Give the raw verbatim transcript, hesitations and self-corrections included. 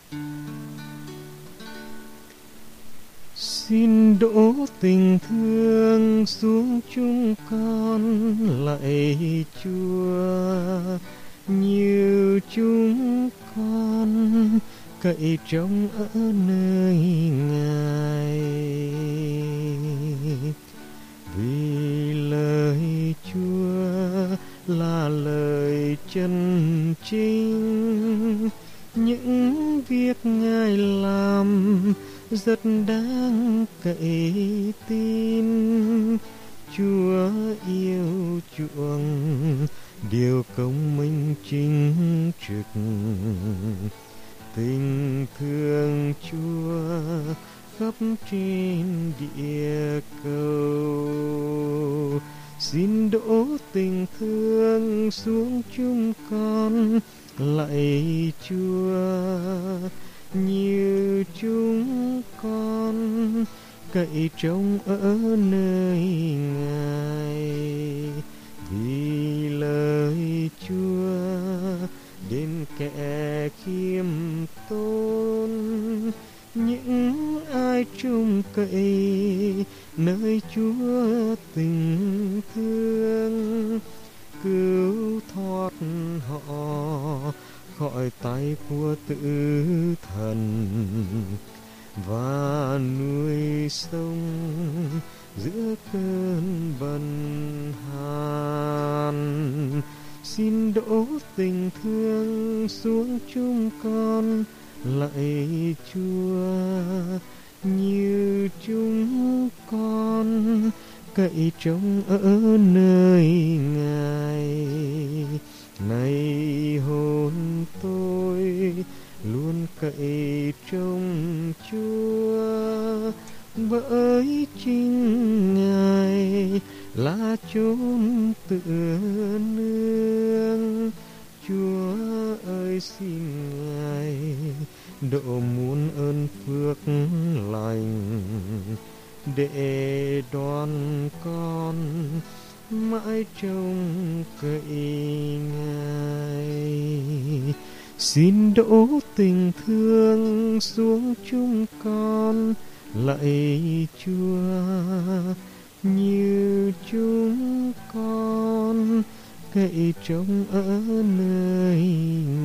Xin đổ tình thương xuống chúng con lạy Chúa, như chúng con cậy trông ở nơi Ngài. Vì lời Chúa là lời chân chính, những việc Ngài làm rất đáng cậy tin. Chúa yêu chuộng điều công minh chính trực, tình thương Chúa khắp trên địa cầu. Xin đổ tình thương xuống chúng con lạy Chúa, như chúng con cậy trông ở nơi Ngài. Vì lời Chúa đến kẻ khiêm tốn, những ai trông cậy nơi Chúa tình thương, cứu thoát họ khỏi tay của tử thần và nuôi sống giữa cơn bần hàn. Xin đổ tình thương xuống chúng con lạy Chúa, như chúng con cậy trông ở nơi Ngài. Này hồn tôi luôn cậy trông Chúa, bởi chính Ngài là chốn tựa nương. Chúa ơi xin Ngài độ muôn ơn phước lành, để đoan con mãi trông cậy Ngài. Xin đổ tình thương xuống chúng con lạy Chúa, như chúng con cậy trông ở nơi